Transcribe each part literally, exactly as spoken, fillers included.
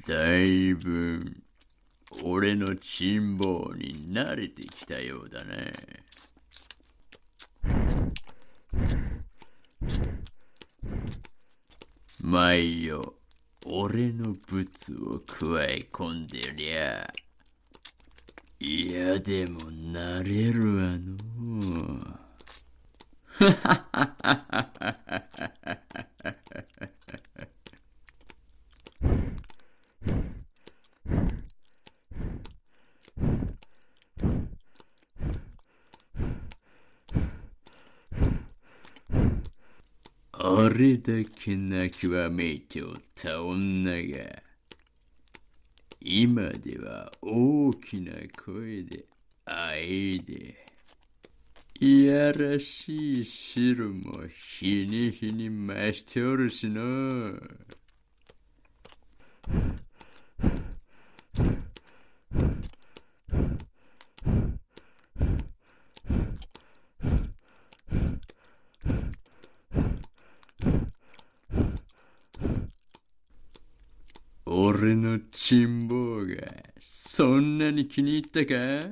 だいぶ俺の珍宝に慣れてきたようだね。毎夜俺の物を加え込んでりゃ嫌でもなれるわの。あれだけ泣きわめいておった女が今では大きな声であえでいやらしい汁も日に日に増しておるしの。俺の珍宝がそんなに気に入ったか？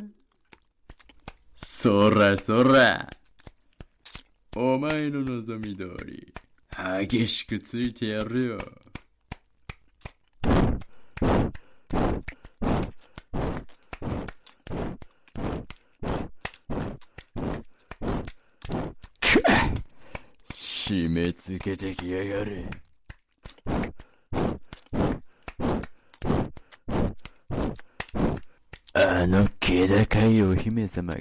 そらそら、お前の望み通り激しくついてやるよ。締め付けてきやがれ。あの気高いお姫様が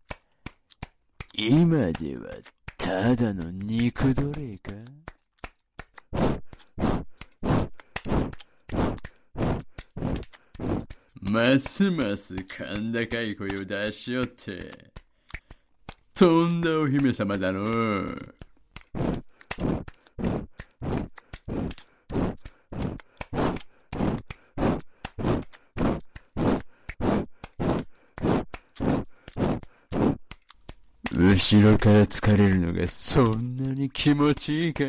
今ではただの肉奴隷か？ますます甲高い声を出しよってとんだお姫様だの。後ろから疲れるのがそんなに気持ちいいか？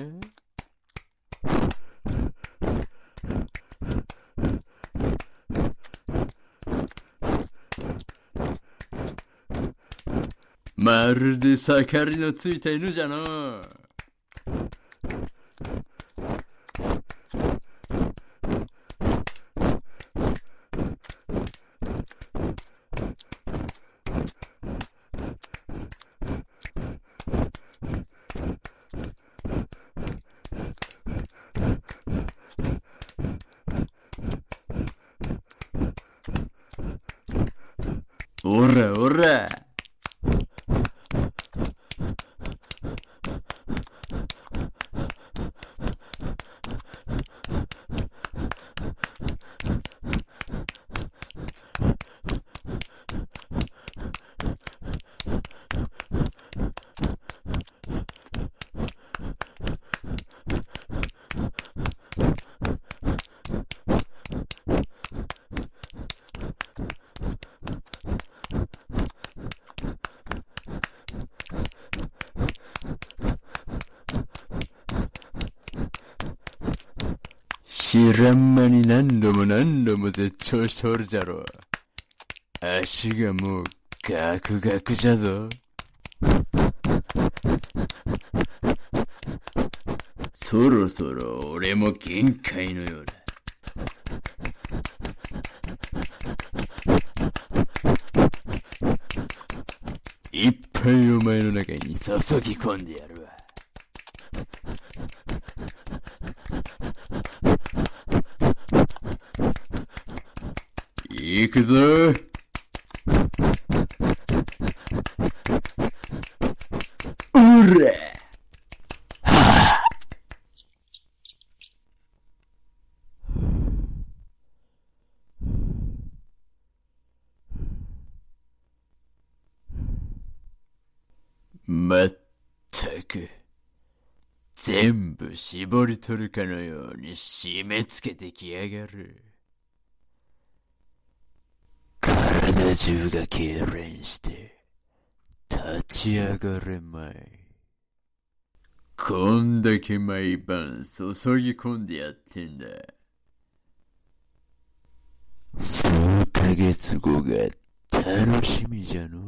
まるで盛りのついた犬じゃの。おらおら。知らん間に何度も何度も絶頂しておるじゃろ。足がもうガクガクじゃぞ。そろそろ俺も限界のようだ。いっぱいお前の中に注ぎ込んでやるわ。行くぞ。おら。はあ。まったく全部絞り取るかのように締め付けてきやがる。体中が痙攣して立ち上がれまい。こんだけ毎晩注ぎ込んでやってんだ。 そこが楽しみじゃの。